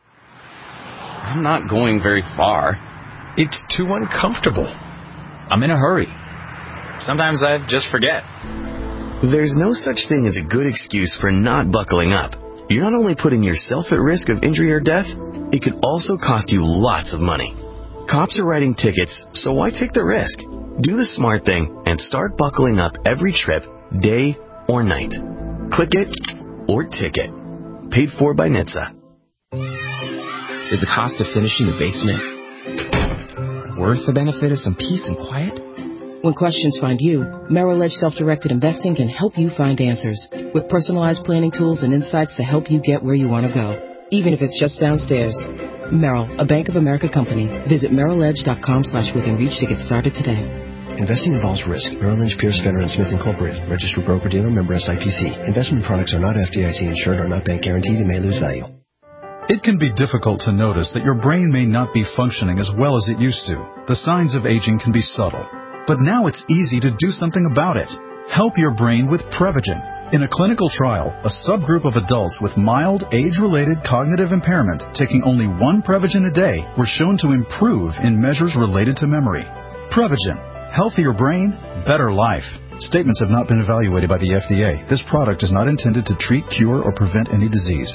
I'm not going very far. It's too uncomfortable. I'm in a hurry. Sometimes I just forget. There's no such thing as a good excuse for not buckling up. You're not only putting yourself at risk of injury or death, it could also cost you lots of money. Cops are writing tickets, so why take the risk? Do the smart thing and start buckling up every trip, day or night. Click it or ticket. Paid for by N H T S A. Is the cost of finishing the basement worth the benefit of some peace and quiet? When questions find you, Merrill Edge Self-Directed Investing can help you find answers with personalized planning tools and insights to help you get where you want to go, even if it's just downstairs. Merrill, a Bank of America company. Visit merrill edge dot com slash within reach to get started today. Investing involves risk. Merrill Lynch, Pierce, Fenner and Smith Incorporated. Registered broker-dealer, member S I P C. Investment products are not F D I C insured or not bank guaranteed and may lose value. It can be difficult to notice that your brain may not be functioning as well as it used to. The signs of aging can be subtle. But now it's easy to do something about it. Help your brain with Prevagen. In a clinical trial, a subgroup of adults with mild, age-related cognitive impairment taking only one Prevagen a day were shown to improve in measures related to memory. Prevagen. Healthier brain, better life. Statements have not been evaluated by the F D A. This product is not intended to treat, cure, or prevent any disease.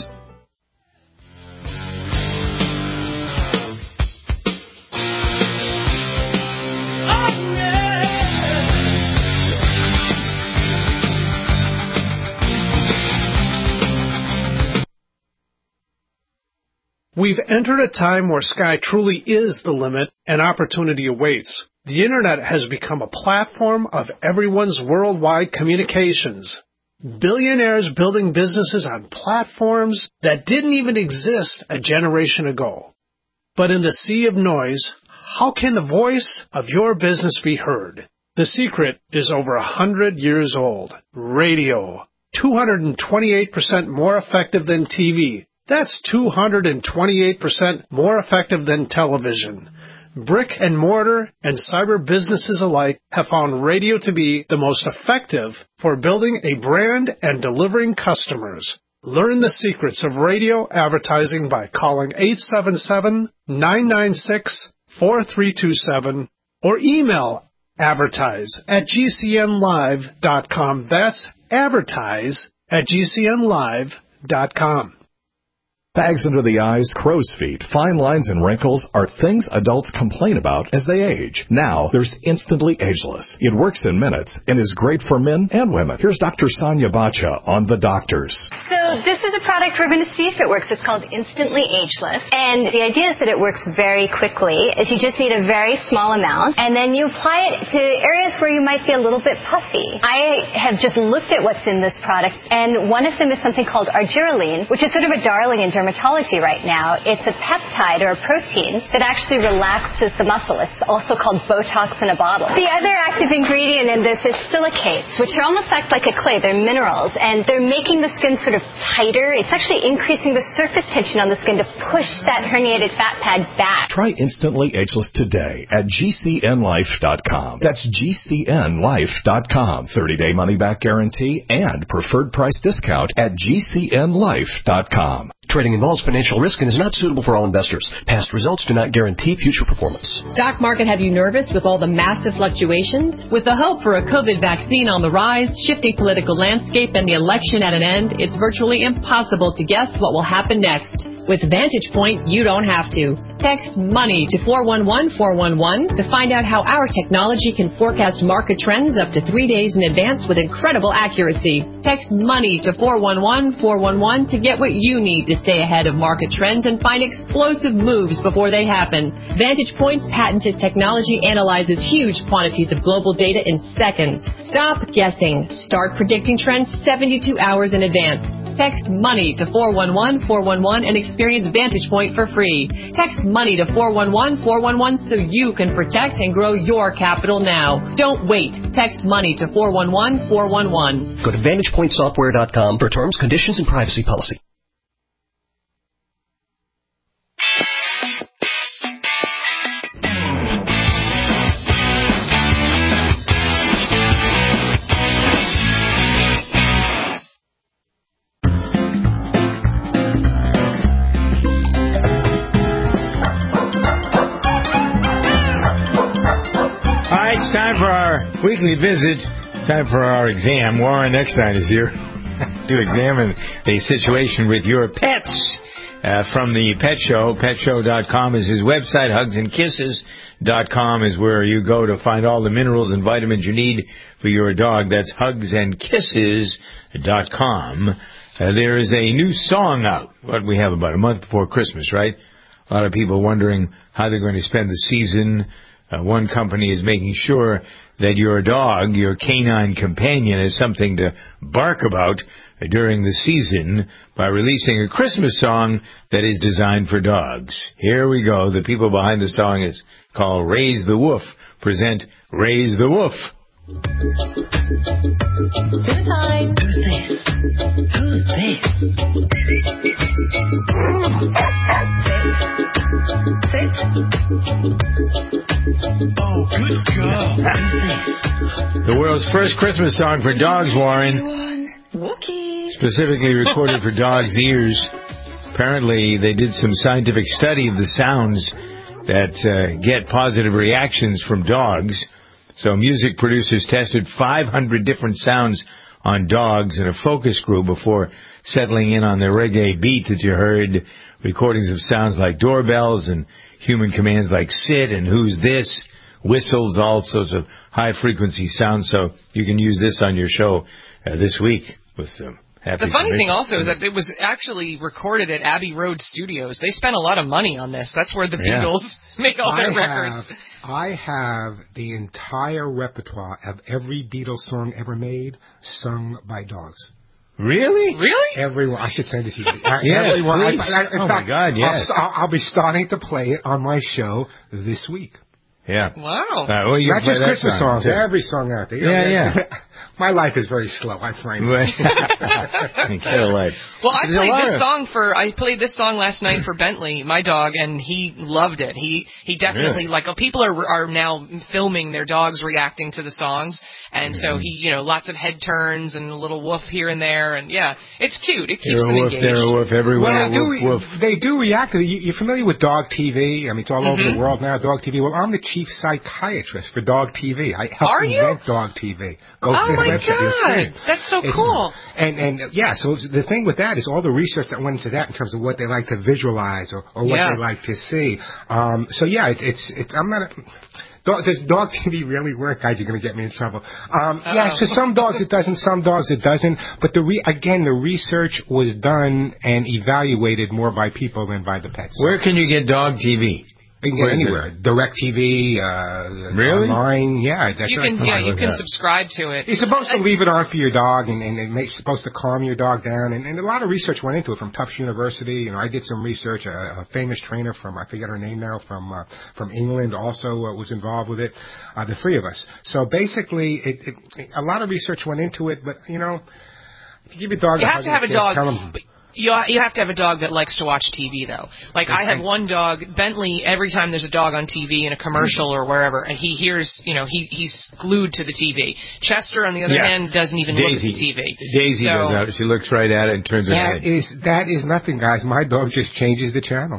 We've entered a time where sky truly is the limit and opportunity awaits. The Internet has become a platform of everyone's worldwide communications. Billionaires building businesses on platforms that didn't even exist a generation ago. But in the sea of noise, how can the voice of your business be heard? The secret is over a hundred years old. Radio. two hundred twenty-eight percent more effective than T V. That's two hundred twenty-eight percent more effective than television. Brick and mortar and cyber businesses alike have found radio to be the most effective for building a brand and delivering customers. Learn the secrets of radio advertising by calling eight seven seven, nine nine six, four three two seven or email advertise at g c n live dot com. That's advertise at g c n live dot com. Bags under the eyes, crow's feet, fine lines, and wrinkles are things adults complain about as they age. Now, there's Instantly Ageless. It works in minutes and is great for men and women. Here's Doctor Sonia Bacha on The Doctors. So this is a product we're going to see if it works. It's called Instantly Ageless. And the idea is that it works very quickly. Is you just need a very small amount, and then you apply it to areas where you might be a little bit puffy. I have just looked at what's in this product, and one of them is something called argireline, which is sort of a darling in dermatology right now. It's a peptide or a protein that actually relaxes the muscle. It's also called Botox in a bottle. The other active ingredient in this is silicates, which are almost act like a clay. They're minerals, and they're making the skin sort of tighter. It's actually increasing the surface tension on the skin to push that herniated fat pad back. Try Instantly Ageless today at g c n life dot com. That's g c n life dot com. thirty-day money-back guarantee and preferred price discount at g c n life dot com. Trading involves financial risk and is not suitable for all investors. Past results do not guarantee future performance. Stock market have you nervous with all the massive fluctuations? With the hope for a COVID vaccine on the rise, shifting political landscape, and the election at an end, it's virtually impossible to guess what will happen next. With Vantage Point, you don't have to. Text MONEY to four one one four one one to find out how our technology can forecast market trends up to three days in advance with incredible accuracy. Text MONEY to four one one four one one to get what you need to stay ahead of market trends and find explosive moves before they happen. Vantage Point's patented technology analyzes huge quantities of global data in seconds. Stop guessing. Start predicting trends seventy-two hours in advance. Text MONEY to four one one four one one and experience Vantage Point for free. Text MONEY to four one one four one one so you can protect and grow your capital now. Don't wait. Text MONEY to four one one four one one. Go to vantage point software dot com for terms, conditions, and privacy policy. Time for our weekly visit. Time for our exam. Warren Eckstein is here to examine the situation with your pets. Uh, from the Pet Show, pet show dot com is his website. hugs and kisses dot com is where you go to find all the minerals and vitamins you need for your dog. That's hugs and kisses dot com. Uh, there is a new song out. What we have about a month before Christmas, right? A lot of people wondering how they're going to spend the season. Uh, one company is making sure that your dog, your canine companion, has something to bark about uh, during the season by releasing a Christmas song that is designed for dogs. Here we go. The people behind the song is called Raise the Woof. Present Raise the Woof. Good time. Who's this? Who's this? Sit. Sit. Oh, good girl. Who's this? The world's first Christmas song for dogs, Warren. Wookie. Specifically recorded for dogs' ears. Apparently, they did some scientific study of the sounds that uh, get positive reactions from dogs. So music producers tested five hundred different sounds on dogs in a focus group before settling in on the reggae beat that you heard. Recordings of sounds like doorbells and human commands like sit and who's this, whistles, all sorts of high-frequency sounds. So you can use this on your show uh, this week with them. The funny thing also is that it was actually recorded at Abbey Road Studios. They spent a lot of money on this. That's where the yeah. Beatles made all their I records. Have, I have the entire repertoire of every Beatles song ever made sung by dogs. Really? Really? Everyone. I should send it to you. Yes, Everyone. please. I, I, in oh, fact, my God, yes. I'll, I'll be starting to play it on my show this week. Yeah. Wow. Uh, well, you Not just that Christmas song, songs, too. every song out there. Yeah, yeah. My life is very slow, I find. Well, I played this song for I played this song last night for Bentley, my dog, and he loved it. He he definitely Really? like people are are now filming their dogs reacting to the songs, and mm-hmm. so he you know lots of head turns and a little woof here and there, and yeah, it's cute. It keeps Here a them woof, engaged. there a woof, everywhere. Well, they do, woof, woof. they do react to it. You- You're familiar with Dog T V? I mean, it's all Mm-hmm. over the world now, Dog T V. Well, I'm the chief psychiatrist for Dog T V. I help Are you? invent Dog T V. Go Oh to the my website. You'll see it. God, that's so It's- cool. And, and uh, yeah, so it's- the thing with that is all the research that went into that in terms of what they like to visualize or, or what Yeah. they like to see. Um, so yeah, it, it's, it's, I'm not, a, Dog, does Dog T V really work? Guys, you're going to get me in trouble. Um, yeah, so some dogs it doesn't, some dogs it doesn't. But the re- again, the research was done and evaluated more by people than by the pets. Where can you get Dog T V? You can Where get is anywhere. Direct T V, uh, Really? online. Yeah, that's You right. can yeah you can subscribe to it. You're supposed to leave it on for your dog, and, and it's supposed to calm your dog down. And, and a lot of research went into it from Tufts University. You know, I did some research. A, a famous trainer from, I forget her name now, from uh, from England also uh, was involved with it. Uh, the three of us. So basically, it, it, a lot of research went into it. But, you know, if you give your dog You a have hug to and have a kiss, dog. tell 'em- but You you have to have a dog that likes to watch T V though. Like I have one dog, Bentley. Every time there's a dog on T V in a commercial or wherever, and he hears, you know, he he's glued to the T V. Chester, on the other Yeah. hand, doesn't even Daisy. look at the T V. Daisy so, does that. She looks right at it and turns her That head. is, that is nothing, guys. My dog just changes the channel.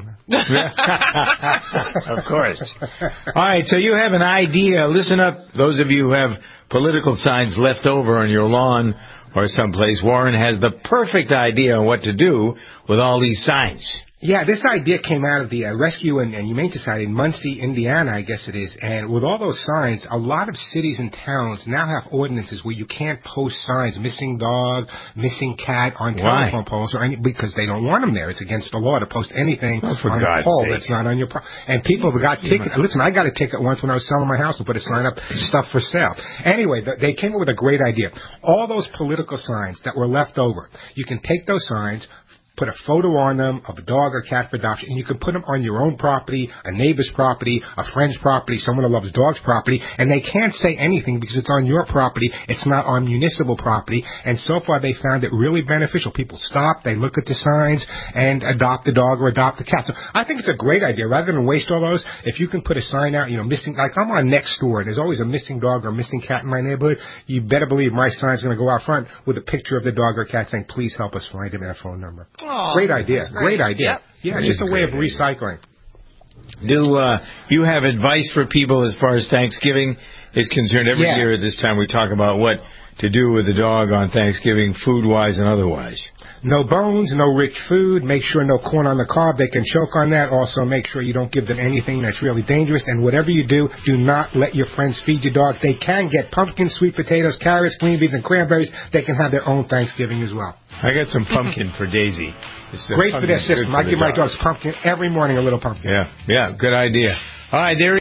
Of course. All right, so you have an idea. Listen up, those of you who have political signs left over on your lawn or someplace. Warren has the perfect idea on what to do with all these signs. Yeah, this idea came out of the uh, Rescue and, and Humane Society in Muncie, Indiana, I guess it is. And with all those signs, a lot of cities and towns now have ordinances where you can't post signs, missing dog, missing cat, on Why? telephone poles, or any, because they don't want them there. It's against the law to post anything Oh, for on God's a pole sakes. that's not on your pro- And people have got tickets. Listen, I got a ticket once when I was selling my house and put a sign up, stuff for sale. Anyway, th- they came up with a great idea. All those political signs that were left over, you can take those signs, put a photo on them of a dog or cat for adoption, and you can put them on your own property, a neighbor's property, a friend's property, someone who loves dogs' property, and they can't say anything because it's on your property, it's not on municipal property, and so far they found it really beneficial. People stop, they look at the signs, and adopt a dog or adopt a cat. So I think it's a great idea. Rather than waste all those, if you can put a sign out, you know, missing, like I'm on next door, and there's always a missing dog or a missing cat in my neighborhood, you better believe my sign's going to go out front with a picture of the dog or cat saying, please help us find him and a phone number. Aw, Great idea. that's great. Great idea. Yep. Yeah, That just is a way great of recycling. Do uh, you have advice for people as far as Thanksgiving is concerned? Every Yeah. year at this time we talk about what to do with the dog on Thanksgiving, food-wise and otherwise. No bones, no rich food. Make sure no corn on the cob. They can choke on that. Also, make sure you don't give them anything that's really dangerous. And whatever you do, do not let your friends feed your dog. They can get pumpkins, sweet potatoes, carrots, green beans, and cranberries. They can have their own Thanksgiving as well. I got some pumpkin for Daisy. It's Great for their pumpkin's good system. for I the give my dog. dogs pumpkin every morning, a little pumpkin. Yeah, yeah, good idea. All right, there.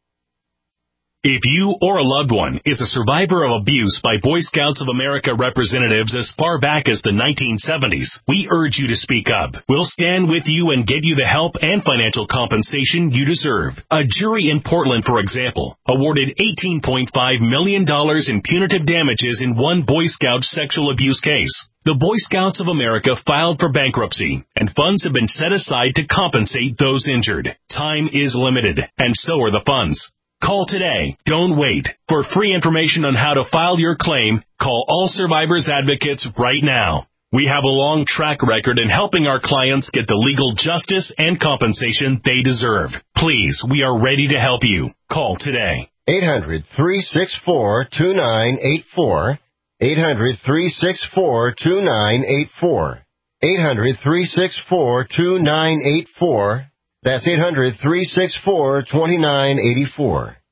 If you or a loved one is a survivor of abuse by Boy Scouts of America representatives as far back as the nineteen seventies, we urge you to speak up. We'll stand with you and get you the help and financial compensation you deserve. A jury in Portland, for example, awarded eighteen point five million dollars in punitive damages in one Boy Scout sexual abuse case. The Boy Scouts of America filed for bankruptcy, and funds have been set aside to compensate those injured. Time is limited, and so are the funds. Call today. Don't wait. For free information on how to file your claim, call All Survivors Advocates right now. We have a long track record in helping our clients get the legal justice and compensation they deserve. Please, we are ready to help you. Call today. eight hundred, three six four, two nine eight four. eight hundred, three six four, two nine eight four. eight hundred, three six four, two nine eight four. That's eight hundred, three six four, two nine eight four.